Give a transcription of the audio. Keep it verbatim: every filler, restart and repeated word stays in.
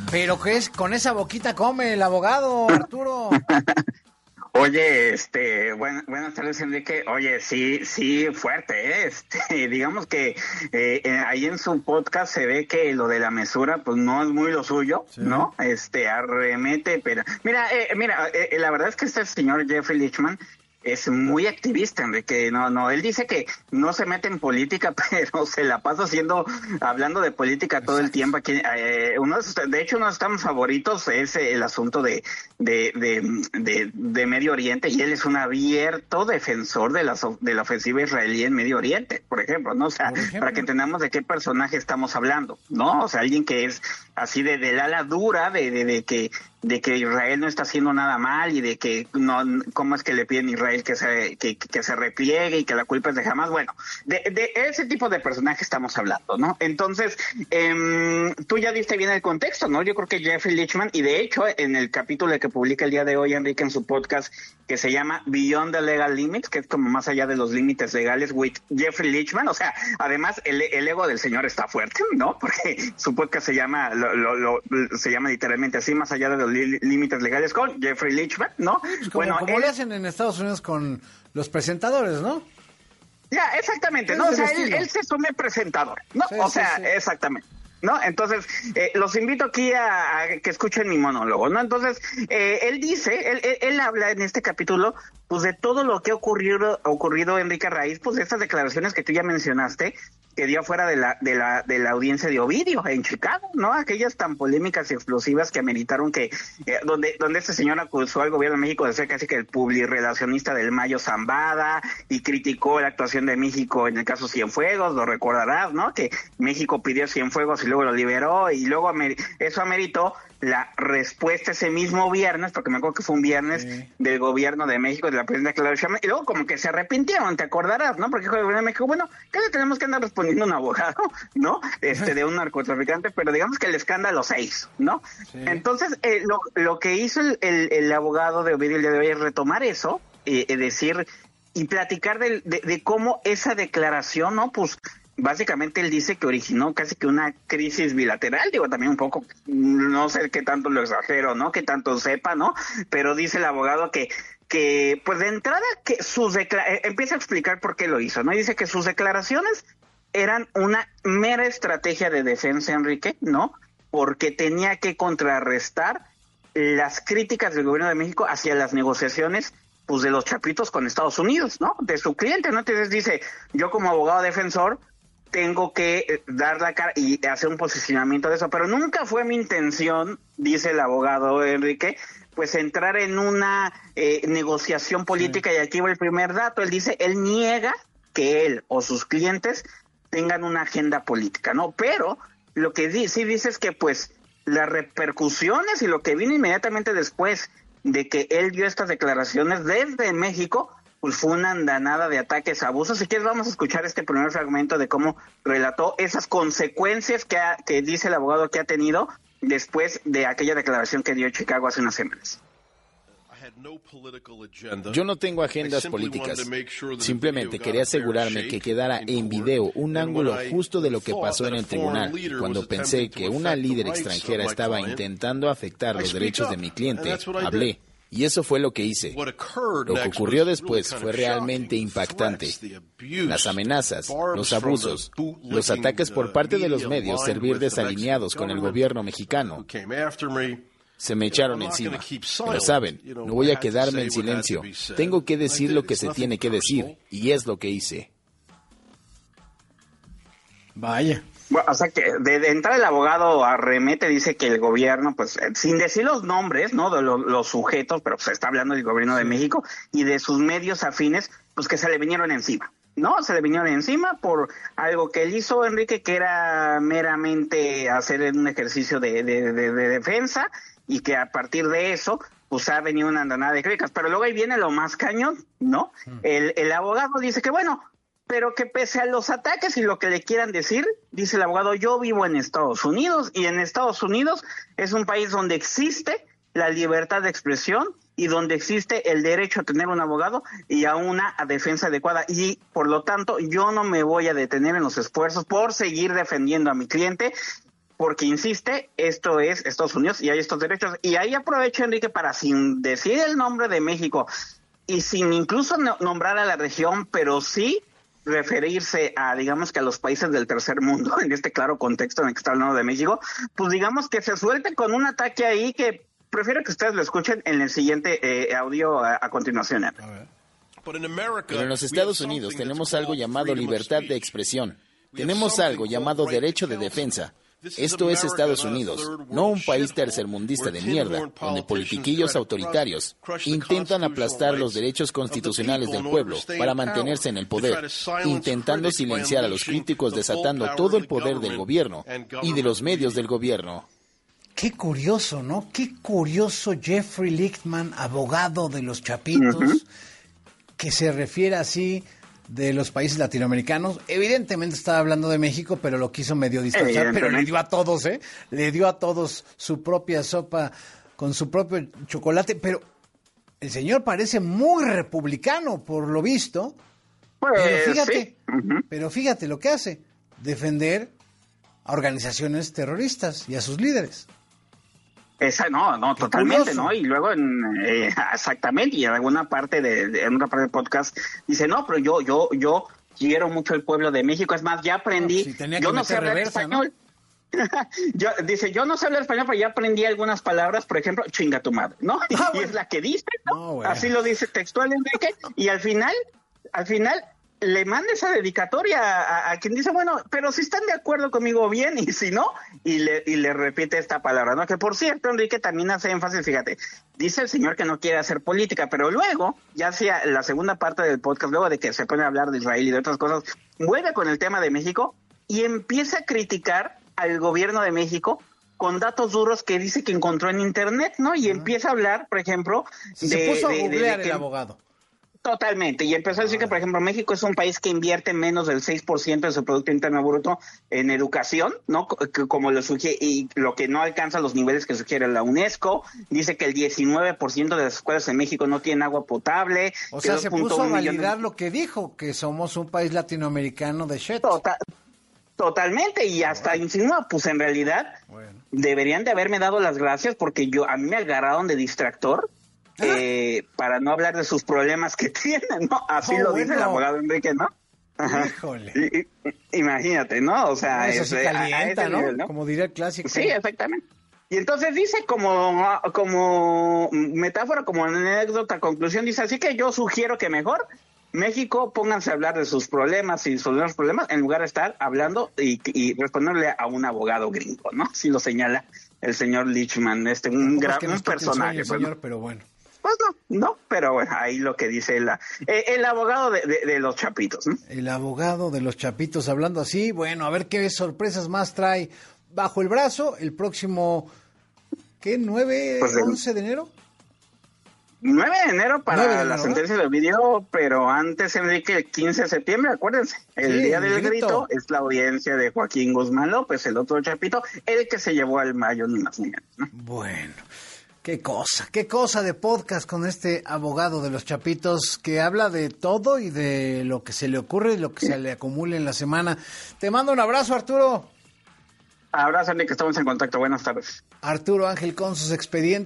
Pero ¿qué es? Con esa boquita come el abogado, Arturo. Oye, este, bueno, buenas tardes, Enrique. Oye, sí, sí, fuerte, ¿eh? Este, digamos que eh, eh, ahí en su podcast se ve que lo de la mesura, pues no es muy lo suyo, sí. ¿no? Este, arremete, pero, mira, eh, mira, eh, la verdad es que este señor Jeffrey Lichtman es muy activista, Enrique. No, no, él dice que no se mete en política, pero se la pasa haciendo, hablando de política todo el tiempo. Aquí, eh, uno de, sus, de hecho, uno de sus temas favoritos es el asunto de, de, de, de, de Medio Oriente, y él es un abierto defensor de la, de la ofensiva israelí en Medio Oriente, por ejemplo, ¿no? O sea, para que entendamos de qué personaje estamos hablando, ¿no? O sea, alguien que es así de del ala dura, de, de, de que de que Israel no está haciendo nada mal y de que no, cómo es que le piden a Israel que se que, que se repliegue y que la culpa es de Hamas. Bueno, de, de ese tipo de personaje estamos hablando, ¿no? Entonces, eh, tú ya diste bien el contexto, ¿no? Yo creo que Jeffrey Lichtman, y de hecho en el capítulo que publica el día de hoy Enrique en su podcast, que se llama Beyond the Legal Limits, que es como más allá de los límites legales, with Jeffrey Lichtman, o sea, además el, el ego del señor está fuerte, ¿no? Porque su podcast se llama lo, lo, lo, se llama literalmente así, más allá de los límites legales, con Jeffrey Lichtman, ¿no? Pues como, bueno, como él, le hacen en Estados Unidos con los presentadores, ¿no? Ya, exactamente, ¿no? O sea, él, él se asume presentador, ¿no? Sí, o sea, sí, sí. exactamente. ¿No? Entonces, eh, los invito aquí a, a que escuchen mi monólogo, ¿no? Entonces, eh, él dice, él, él, él habla en este capítulo, pues, de todo lo que ha ocurrido, ocurrido Enrique, a raíz, pues, de estas declaraciones que tú ya mencionaste, que dio fuera de la, de la, de la audiencia de Ovidio en Chicago, ¿no? Aquellas tan polémicas y explosivas que ameritaron que, eh, donde, donde este señor acusó al gobierno de México de ser casi que el publirelacionista del Mayo Zambada, y criticó la actuación de México en el caso Cienfuegos, lo recordarás, ¿no? Que México pidió Cienfuegos y luego lo liberó, y luego eso ameritó la respuesta ese mismo viernes, porque me acuerdo que fue un viernes, sí, del gobierno de México, de la presidenta Claudia Sheinbaum, y luego como que se arrepintieron, te acordarás, ¿no? Porque el gobierno de México, bueno, ¿qué le tenemos que andar respondiendo a un abogado, ¿no? Este, de un narcotraficante, pero digamos que el escándalo seis, ¿no? Sí. Entonces, eh, lo, lo que hizo el, el, el abogado de Ovidio el día de hoy es retomar eso, eh, es decir, y platicar de, de, de cómo esa declaración, ¿no? Pues, básicamente él dice que originó casi que una crisis bilateral, digo también un poco, no sé qué tanto lo exagero, ¿no? Qué tanto sepa, ¿no? Pero dice el abogado que, que pues de entrada que sus declaraciones, empieza a explicar por qué lo hizo, ¿no? Y dice que sus declaraciones eran una mera estrategia de defensa, Enrique, ¿no? Porque tenía que contrarrestar las críticas del gobierno de México hacia las negociaciones, pues, de los chapitos con Estados Unidos, ¿no? De su cliente, ¿no? Entonces dice, yo como abogado defensor tengo que dar la cara y hacer un posicionamiento de eso, pero nunca fue mi intención, dice el abogado Enrique, pues entrar en una eh, negociación política. Sí. Y aquí va el primer dato, él dice, él niega que él o sus clientes tengan una agenda política, ¿no? Pero lo que di- sí dice es que pues las repercusiones y lo que vino inmediatamente después de que él dio estas declaraciones desde México, pues fue una andanada de ataques, abusos. Si quieres, vamos a escuchar este primer fragmento de cómo relató esas consecuencias que, ha, que dice el abogado que ha tenido después de aquella declaración que dio Chicago hace unas semanas. Yo no tengo agendas políticas. Simplemente quería asegurarme que quedara en video un ángulo justo de lo que pasó en el tribunal. Cuando pensé que una líder extranjera estaba intentando afectar los derechos de mi cliente, hablé. Y eso fue lo que hice. Lo que ocurrió después fue realmente impactante. Las amenazas, los abusos, los ataques por parte de los medios servir desalineados con el gobierno mexicano. Se me echaron encima. Pero saben, no voy a quedarme en silencio. Tengo que decir lo que se tiene que decir. Y es lo que hice. Vaya. Bueno, o sea que de, de entrada el abogado arremete, dice que el gobierno, pues eh, sin decir los nombres, ¿no? De lo, los sujetos, pero se está hablando del gobierno de México y de sus medios afines, pues que se le vinieron encima, ¿no? Se le vinieron encima por algo que él hizo, Enrique, que era meramente hacer un ejercicio de, de, de, de defensa, y que a partir de eso, pues ha venido una andanada de críticas. Pero luego ahí viene lo más cañón, ¿no? El, el abogado dice que bueno, pero que pese a los ataques y lo que le quieran decir, dice el abogado, yo vivo en Estados Unidos, y en Estados Unidos es un país donde existe la libertad de expresión y donde existe el derecho a tener un abogado y a una defensa adecuada, y por lo tanto yo no me voy a detener en los esfuerzos por seguir defendiendo a mi cliente, porque insiste, esto es Estados Unidos y hay estos derechos. Y ahí aprovecho, Enrique, para sin decir el nombre de México y sin incluso no, nombrar a la región, pero sí referirse a, digamos que a los países del tercer mundo, en este claro contexto en el que está hablando de México, pues digamos que se suelte con un ataque ahí que prefiero que ustedes lo escuchen en el siguiente eh, audio a, a continuación. A ver. Pero en los Estados Unidos tenemos algo llamado libertad de expresión. Tenemos algo llamado derecho de defensa. Esto es Estados Unidos, no un país tercermundista de mierda, donde politiquillos autoritarios intentan aplastar los derechos constitucionales del pueblo para mantenerse en el poder, intentando silenciar a los críticos, desatando todo el poder del gobierno y de los medios del gobierno. Qué curioso, ¿no? Qué curioso Jeffrey Lichtman, abogado de los Chapitos, uh-huh. que se refiere así de los países latinoamericanos. Evidentemente estaba hablando de México, pero lo quiso medio disfrazar, pero le dio a todos, ¿eh? Le dio a todos su propia sopa con su propio chocolate, pero el señor parece muy republicano, por lo visto. Pues, pero fíjate, sí. uh-huh. pero fíjate lo que hace, defender a organizaciones terroristas y a sus líderes. Esa no, no, Qué totalmente, curioso. ¿no? Y luego, en, eh, exactamente, y en alguna parte de, de en una parte del podcast dice, no, pero yo, yo, yo quiero mucho el pueblo de México. Es más, ya aprendí, no, si yo no sé hablar reversa, español. ¿No? yo, dice, yo no sé hablar español, pero ya aprendí algunas palabras, por ejemplo, chinga tu madre, ¿no? Ah, y bueno. es la que dice, ¿no? no bueno. Así lo dice textual Enrique, y al final, al final, le manda esa dedicatoria a, a quien dice, bueno, pero si están de acuerdo conmigo bien, y si no, y le, y le repite esta palabra, ¿no? Que por cierto, Enrique también hace énfasis, fíjate, dice el señor que no quiere hacer política, pero luego, ya sea la segunda parte del podcast, luego de que se pone a hablar de Israel y de otras cosas, vuelve con el tema de México y empieza a criticar al gobierno de México con datos duros que dice que encontró en internet, ¿no? Y uh-huh. empieza a hablar, por ejemplo, se de... Se puso a de, googlear de, de que, el abogado. Totalmente, y empezó a decir que, por ejemplo, México es un país que invierte menos del seis por ciento de su Producto Interno Bruto en educación, ¿no? Como lo sugiere, y lo que no alcanza los niveles que sugiere la UNESCO. Dice que el diecinueve por ciento de las escuelas en México no tienen agua potable. O sea, se puso a validar de... lo que dijo, que somos un país latinoamericano de shit. Total, totalmente, y hasta bueno. insinúa, pues en realidad bueno. deberían de haberme dado las gracias porque yo a mí me agarraron de distractor. Eh, para no hablar de sus problemas que tienen, ¿no? Así oh, lo dice bueno. el abogado Enrique, ¿no? Ajá. Híjole. Y, y, imagínate, ¿no? O sea, eso es, sí calienta, a, a ¿no? Nivel, ¿no? Como diría el clásico. Sí, exactamente. Y entonces dice como, como metáfora, como anécdota, conclusión, dice, así que yo sugiero que mejor México pónganse a hablar de sus problemas y solucionar los problemas en lugar de estar hablando y, y responderle a un abogado gringo, ¿no? Así lo señala el señor Lichtman, este, un gran un personaje. Sueño, señor, pero bueno. Pues no, no, pero bueno, ahí lo que dice la, eh, el abogado de, de, de los Chapitos, ¿no? El abogado de los Chapitos hablando así, bueno, a ver qué sorpresas más trae bajo el brazo el próximo, ¿qué? ¿nueve, pues once de enero? nueve de enero para nueve de enero, la sentencia del video, pero antes, Enrique, el quince de septiembre, acuérdense, el sí, día del grito. grito es la audiencia de Joaquín Guzmán López, el otro Chapito, el que se llevó al mayo ni más ni menos, ¿no? Bueno. Qué cosa, qué cosa de podcast con este abogado de los Chapitos que habla de todo y de lo que se le ocurre y lo que se le acumule en la semana. Te mando un abrazo, Arturo. Abrazo, Nick, estamos en contacto. Buenas tardes. Arturo Ángel con sus expedientes.